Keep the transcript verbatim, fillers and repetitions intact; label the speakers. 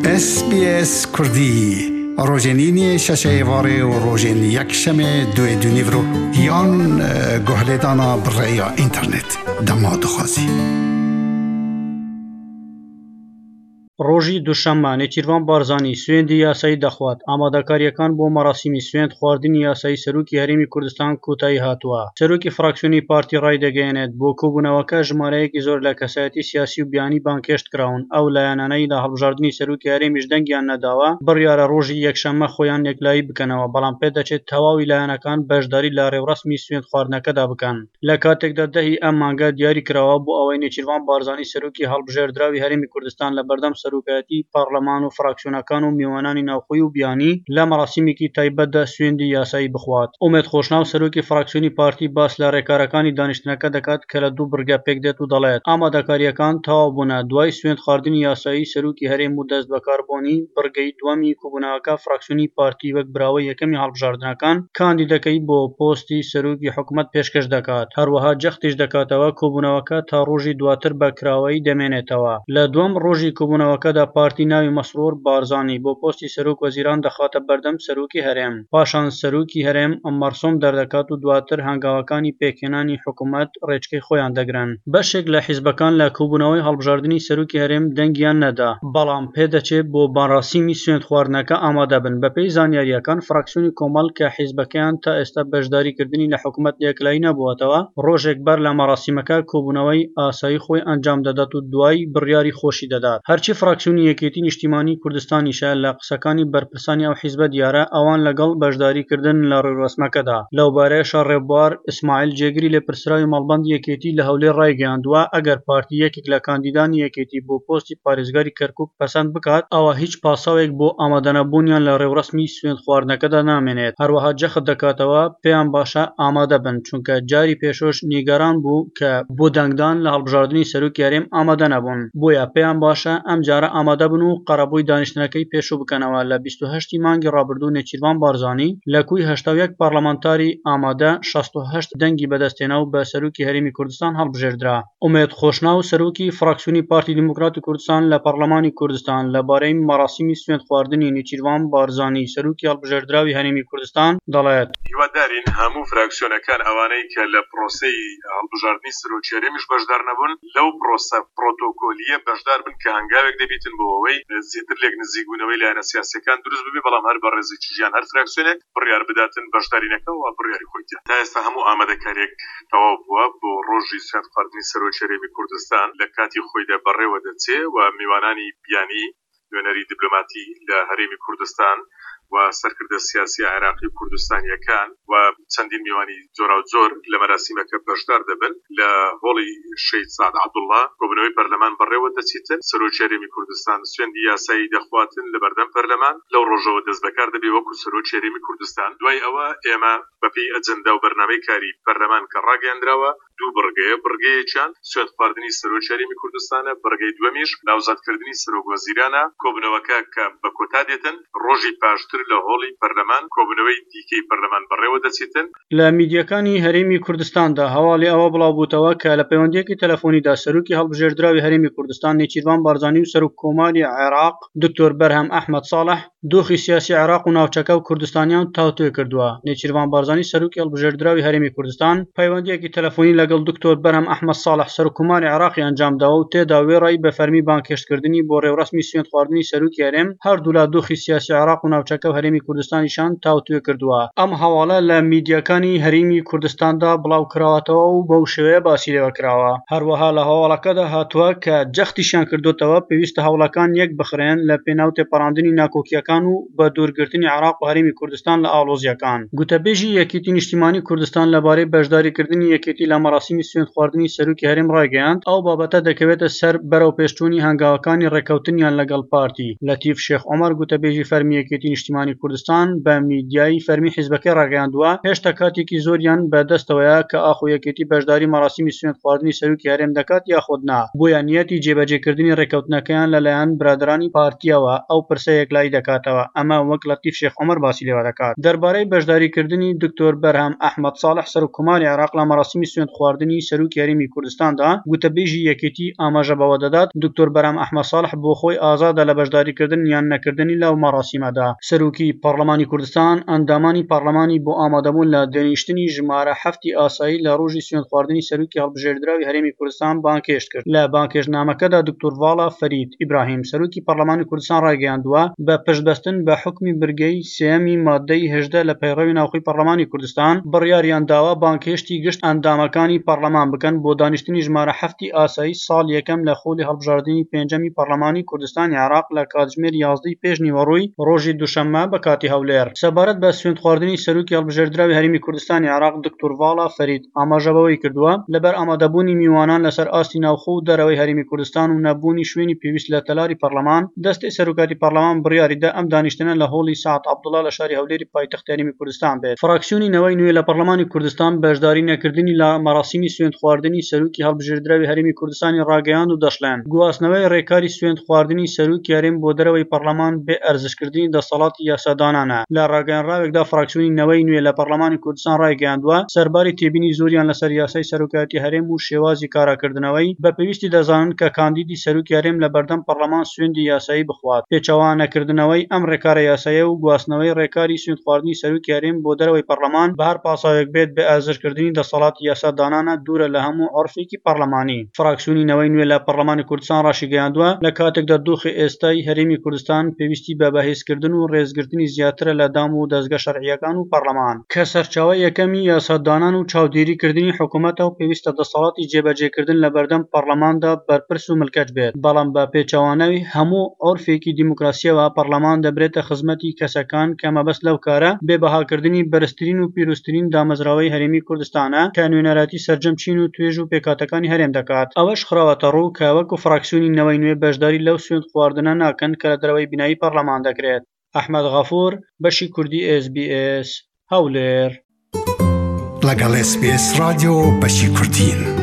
Speaker 1: اس بی اس کردی روزنینی شش واره و روزن یک شنبه دو دنیورو یان گهلدانا برای اینترنت دماد خوازی.
Speaker 2: ڕۆژی دووشەممە نێچیروان بارزانی سوێندی یاسایی دەخوات ئامادەکاریەکان بۆ مەراسیمی سوێند خواردنی یاسایی سەرۆکی هەرێمی کوردستان کۆتایی هاتووە. سەرۆکی فراکسیۆنی پارتی ڕایدەگەیەنێت بۆ کۆبوونەوەکە ژمارەیەکی زۆر لە کەسایەتی سیاسی و بیانی بانکێشت کراون. ئەو لایەنانەی لە هەڵبژاردننی سەرۆکی هەرێمیش دەنگیان نەداوە بڕیارە ڕۆژی یەکشەممە خۆیان یەکلایی بکەنەوە، بەڵام پێدەچێت تەواوی لایەنەکان بەشداری لە ڕێوڕسمی سوێند خواردنەکەدا بکەن. لە کاتێکدا دەهی ئەم مانگە دیاری کراوە بۆ ئەوەی نێچیروان بارزانی سەرۆکی هەڵبژێردراوی هەرێمی کوردستان لە بەردەم سەرۆکایەتی پارلەمان و فراکسیۆنەکان و میوانانی ناوخۆیی و بیانی لە مەراسیمێکی تایبەتدا سوێندی یاسایی بخوات. ئومێد خۆشناو سەرۆکی فراکسیۆنی پارتی باس لە ڕێکارەکانی دانیشتنەکە دەکات کە لە دوو بڕگە پێک دێت و دەڵێت ئامادەکاریەکان تەواو بوونە دوای سوێند خواردنی یاسایی سەرۆکی هەرێم و دەست بەکاربوونی بڕگەی دووەمی کۆبوونەوەکە فراکسیۆنی پارتی وەک براوەی یەکەمی هەڵبژاردنەکان کاندیدەکەی بۆ پۆستی سەرۆکی حکوومەت پێشکەش دەکات. هەروەها جەختیش دەکاتەوە کۆبوونەوەکە تا ڕۆژی دواتر بە کراوەی دەمێنێتەوە. لە دووەم ڕۆژی کۆبوونەوەکەدا پارتی ناوی مەسرور بارزانی بۆ پۆستی سەرۆک وەزیران دەخاتە بەردەم سەرۆکی هەرێم. پاشان سەرۆکی هەرێم ئەم مەرسوم دەردەکات و دواتر هەنگاوەکانی پێکهێنانی حکوومەت ڕێچکەی خۆیان دەگرن. بەشێک لە حیزبەکان لە کۆبوونەوەی هەڵبژاردننی سەرۆکی هەرێم دەنگیان نەدا، بەڵام پێدەچێت بۆ بانڕاسیمی سوێند خواردنەکە ئامادە بن. بەپێی زانیاریەکان فراکسیۆنی کۆمەڵ کە حیزبەکەیان تا ئێستا بەشداریکردنی لە حکوومەت یەکلایی نەبووەتەوە، ڕۆژێک بەر لە مەراسیمەکە کۆبوونەوەی ئاسایی خۆی ئەنجام دەدات و دوای بڕیاری خۆشی دەدات. هەرچی فراکسیۆنی یەکێتی نیشتیمانی کوردستانیشە لە قسەکانی بەرپرسانی ئەو حیزبە دیارە ئەوان لەگەڵ بەشداریکردن لە ڕێوڕسمەکەدا. لەو بارەیەشە ڕێبوار ئیسماعیل جێگری لە پرسراوی مەڵبەندی یەکێتی لە هەولێر ڕایگەیاندووە ئەگەر پارتی یەکێک لە کاندیدانی یەکێتی بۆ پۆستی پارێزگاری کەرکووک پەسەند بکات، ئەوە هیچ پاساوێک بۆ ئامادەنەبوونیان لە ڕێوڕسمی سوێند خواردنەکەدا نامێنێت. هەروەها جەخت دەکاتەوە پێیان باشە ئامادە بن، چونکە جاری پێشۆش نیگەران بوو کە بۆ دەنگدان لە هەڵبژاردننی سەرۆکی هەرێم ئامادە نەبوون. بۆیە پێیان باشە ئەم جارە ئامادە بن و قەرەبووی دانیشتنەکەی پێشوو بکەنەوە. لە بیست و هەشتی مانگی ڕابردوو نێچیروان بارزانی لە کوی هەشتا و یەک پارلەمانتاری ئامادە شەست و هەشت دەنگی بەدەستێنا و بە سەرۆکی هەرێمی کوردستان هەڵبژێردرا. ئومێد خۆشناو سەرۆکی فراکسیۆنی پارتی دیموکراتی کوردستان لە پەرلەمانی کوردستان لەبارەی مەراسیمی سوێند خواردنی نێچیروان بارزانی سەرۆکی هەڵبژێردراوی هەرێمی کوردستان دەڵێت
Speaker 3: هیوادارین هەموو فراکسیۆنەکان ئەوانەی کە لە پرۆسەی هەڵبژاردننی سەرۆکی هەرێمیش بەشدار نەبوون لەو پرۆسە پرۆتۆکۆلیە بەشدار بن کە هەنگاوێک دەبیتن بۆ ئەوەی زیاتر لێک نزیکبوونەوەی لایەنە سیاسیەکان دروست ببێ، بەڵام هەر بە ڕێزێکی ژیان هەر فراکسیۆنێک بڕیار بداتن بەشدارینەکە و بڕیاری خۆیتە. تا ئێستا هەموو ئامادەکاریەک تەواو بووە بۆ ڕۆژی سوێند خواردنی سەرۆکی هەرێمی کوردستان لە کاتی خۆیدا بەڕێوە دەچێ و میوانانی بیانی نوێنەری دیپلۆماتی لە هەرێمی کوردستان و سەرکردە سیاسی عێراقی کوردستانیەکان و چەندین میوانی جۆرا و جۆر لە مەراسیمەکە بەشدار دەبن. لە هۆڵی شەید سعد عەبدوڵڵا کۆبوونەوەی پەرلەمان بەڕێوە دەچێتن، سەرۆکی هەرێمی کوردستان سوێندی یاسایی دەخواتن لە بەردەم پەرلەمان. لەو ڕۆژەوە دەست بەکار دەبێ وەکو سەرۆکی هەرێمی کوردستان. دوای ئەوە ئێمە بەپێی ئەجەندا و بەرنامەی کاری پەرلەمان کە ڕاگەیاندراوە دوو بڕگەیە، بڕگەیەکیان سوێند خواردنی سەرۆکی هەرێمی کوردستانە، بڕگەی دووەمیش ناوزادکردنی سەرۆک وەزیرانە. کۆبوونەوەکە کە بە کۆتا دێتن ڕۆژی پاشتر لە هۆڵی پەرلەمان کۆبوونەوەی دیکەی پەرلەمان بەڕێوە دەچێتن.
Speaker 2: لە میدیەکانی هەرێمی کوردستاندا هەواڵی ئەوە بڵاو بووتەوە کە لە پەیوەندیەکی تەلەفۆنیدا سەرۆکی هەڵبژێردراوی هەرێمی کوردستان نێچیروان بارزانی و سەرۆک کۆماری عێراق دکتۆر بەرهەم ئەحمەد ساڵح دۆخی سیاسی عێراق و ناوچەکە و کوردستانیان تاوتوێ کردووە. نێچیروان بارزانی سەرۆکی هەڵبژێردراوی هەرێمی کوردستان پەیوەندیەکی تەلەفۆنی لەگەڵ دکتۆر بەرهەم ئەحمەد ساڵح سەرۆک کۆماری عێراقی ئەنجامداوە و تێدا وێڕای بە فەرمی بانکێشتکردنی بۆ ڕێوڕسمی سوێند خواردنی سەرۆکی هەرێم هەردوو لە دۆخی سیاسی عێراق و ناوچەکە و هەرێمی کوردستانیشان تاوتوێ کردووە. ئەم هەواڵە لە میدیەکانی هەرێمی کوردستاندا بڵاو کراوەتەوە و بەو شێوەیە باسی لێوە کراوە. هەروەها لە هەواڵەکەدا هاتووە کە جەختیشیان کردوتەوە پێویستە هەوڵەکان یەک بخرێن لە پێناو تێپەڕاندنی ناکۆکیەکان و بە دوورگرتنی عێراق و هەرێمی کوردستان لە ئاڵۆزیەکان. گوتەبێژی یەکێتی نیشتیمانی کوردستان لەبارەی بەشداریکردنی یەکێتی لە مەراسیمی سوێند خواردنی سەرۆکی هەرێم ڕایگەیاند ئەو بابەتە دەکەوێتە سەر بەرەو پێشچوونی هەنگاوەکانی ڕێکەوتنیان لەگەڵ پارتی. لەتیف شێخ عومەر گوتەبێژی فەرمی یەکێتی نیشتیمانی کوردستان بە میدیای فەرمی حیزبەکەی ڕاگەیاندووە هێشتا کاتێکی زۆریان بەدەستەوەیە کە ئاخۆ یەکێتی بەشداری مەراسیمی سوێند خواردنی سەرۆکی هەرێم دەکات یاخود نا. بۆیان نیەتی جێبەجێکردنی ڕێکەوتنەکەیان لەلایەن برادرانی پارتیەوە ئەو پرسە یەکلایی دەکات بکاتەوە ئەمە وەک لەتیف شێخ عومەر باسی لێوە دەکات. دەربارەی بەشداریکردنی دکتۆر بەرهەم ئەحمەد ساڵح سەرۆککۆماری عێراق لە مەراسیمی سوێند خواردنی سەرۆکی هەرێمی کوردستاندا گوتەبێژی یەکێتی ئاماژە بەوە دەدات دکتۆر بەرهەم ئەحمەد ساڵح بۆ خۆی ئازادە لە بەشداریکردن یان نەکردنی لەو مەراسیمەدا. سەرۆکی پەرلەمانی کوردستان ئەندامانی پەرلەمانی بۆ ئامادەبوون لە دەنیشتنی ژمارە هەفتی ئاسایی لە ڕۆژی سوێند خواردنی سەرۆکی هەڵبژێردراوی هەرێمی کوردستان بانکێشت کرد. لە بانکێشتنامەکەدا دکتۆر ڤاڵا فەرید ئیبراهیم سەرۆکی پەرلەمانی کوردستان ڕاگەیاندووە بە پشتبەستن بە حوکمی برگەی سێەمی مادەی هەژدە لە پەیڕەوی ناوخۆی پەرلەمانی کوردستان بڕیاریان داوە بانکێشتی گشت ئەندامەکانی پەرلەمان بکەن بۆ دانیشتنی ژمارە هەفتی ئاسایی ساڵ یەکەم لە خۆلی هەڵبژاردننی پێنجەمی پەرلەمانی کوردستانی عێراق لە کاتژمێر یازدەی پێش نیوەڕۆی ڕۆژی دووشەممە بە کاتی هەولێر. سەبارەت بە سوێند خواردنی سەرۆکی هەڵبژێردراوی هەرێمی کوردستانی عێراق دکتۆر ڤاڵا فەرید ئاماژەبەوەی کردووە لەبەر ئامادەبوونی میوانان لەسەر ئاستی ناوخۆ و دەرەوەی هەرێمی کوردستان و نەبوونی شوێنی پێویست لە تەلاری پەرلەمان دەستی سەرۆکاتی پەرلەمان بڕیاریدا ئەم دانیشتنە لە هۆڵی سعد عەبدوڵڵا لە شاری هەولێری پایتەختی هەرێمی کوردستان بێت. فراکسیۆنی نەوەی نوێ لە پەرلەمانی کوردستان بەشداری نەکردنی لە مەراسیمی سوێند خواردنی سەرۆکی هەڵبژێردراوی هەرێمی کوردستانی ڕاگەیاند و دەشڵێن گواستنەوەی ڕێکاری سوێند خواردنی سەرۆکی هەرێم بۆ دەرەوەی پەرلەمان بێ ئەرزشکردنی دەسەڵاتی یاسادانانە. لە ڕاگەیاندراوێکدا فراکسیۆنی نەوەی نوێ لە پەرلەمانی کوردستان ڕاگەیاندووە سەرباری تێبینی زۆریان لەسەر یاسای سەرۆکاتی هەرێم و شێوازی کاراکردنەوەی بە پێویستی دەزانن کە کاندیدی سەرۆکی هەرێم لە بەردەم پەرلەمان سوێندی یاسایی بخوات. پێچەوانەکردنەوەی ئەم ڕێکارە یاساییە و گواستنەوەی ڕێکاری سوێند خواردنی سەرۆکی هەرێم بۆ دەرەوەی پەرلەمان بە هەر پاساوێک بێت بە ئازرکردنی دەسەڵاتی یاسادانانە دوورە لە هەموو عەرفێکی پەرلەمانی. فراکسیۆنی نەوەی نوێ لە پەرلەمانی کوردستان ڕاشیگەیاندووە لە کاتێکدا دۆخی ئێستای هەرێمی کوردستان پێویستی بە بەهێزکردن و ڕێزگرتنی زیاترە لە دام و دەستگە شەرعیەکان و پەرلەمان کە سەرچاوە یەکەمی یاسادانان و چاودێریکردنی حکوومەتە و پێویستە دەسەڵاتی جێبەجێکردن لە بەردەم پەرلەماندا بەرپرس و ملکەت بێت. بەڵام بە پێچەوانەوی هەموو عەرفێکی دیموکراسیەوە پەرلەمان دەبرێتە خزمەتی کەسەکان کە مەبەست لەو کارە بێبەهاکردنی بەرزترین و پیرۆزترین دامەزراوەی هەرێمی کوردستانە کە نوێنەراتی سەرجەمچین و توێژ و پێکاتەکانی هەرێم دەکات. ئەوەش خراوەتە ڕوو کە وەکو فراکسیۆنی نەوەی نوێ بەشداری لەو سوێند خواردنە ناکەن کە لە دەرەوەی بینایی پەرلەمان دەکرێت. ئەحمەد غەفوور بەشی کوردی ئێس بی ئێس هەولێر
Speaker 1: لەگەڵ ئێس بی ئێس رادیۆ بەشی کوردین.